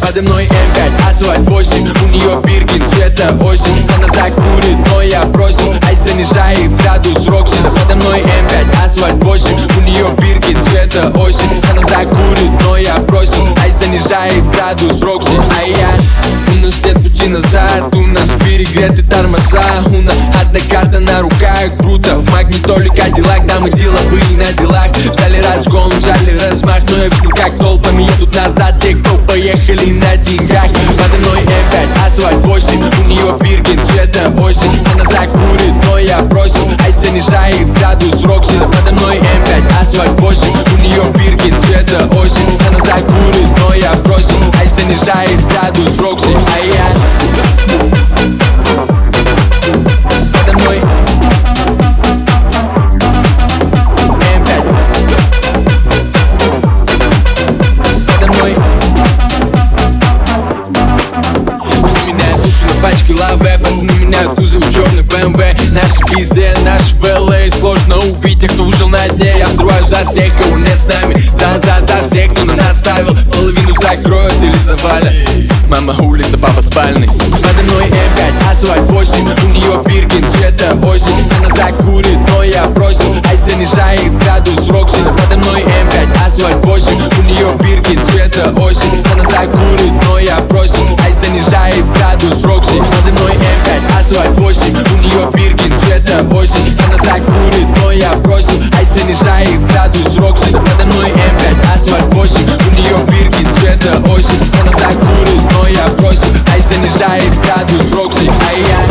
Подо мной М5, асфальт 8, у нее Биркин цвета осень. Она закурит, но я бросил, ай занижает градус Рокси. Подо мной М5, асфальт 8, у нее Биркин цвета осень. Она закурит, но я бросил, ай занижает градус Рокси. Ай я, у нас нет пути назад, у нас перегреты тормоза. У нас одна карта на руках, круто. В магнитоле Кадиллак, да мы деловые на делах. Взяли разгон, взяли размах, но я видел, как толпами едут назад те, кто поехали на деньгах. Подо мной М5, асфальт 8, у нее Биркин цвета осень. Она закурит, но я бросил, ай занижает градус Рокси. Подо мной М5, асфальт 8, у нее Биркин цвета осень. Она закурит, но я бросил, ай занижает градус Рокси. Ай я, подо мной М5, подо мной. Меняют душу на пачке лаве, пацаны меняют кузов черный BMW. Наши везде, наши в LA. Сложно убить тех, кто ужил на дне. Я взрываю за всех, кого нет с нами. За всех, кто на нас ставил. Половину закроют или завалят. Мама улица, папа спальный. Подо мной М5, асфальт 8, у нее Биркин цвета осень. Она закурит, но я бросил, ай занижает градус Рокси. Подо мной М5, асфальт 8, у нее Биркин цвета осень. Она закурит, но я бросил, ай занижает градус Рокси. Подо мной М5, асфальт 8, у нее Биркин цвета осень. Она закурит, но я бросил, ай занижает градус Рокси. Подо мной М5, асфальт 8, у нее Биркин цвета осень. Она закурит, но я бросил, ай занижает градус Рокси. Ай я.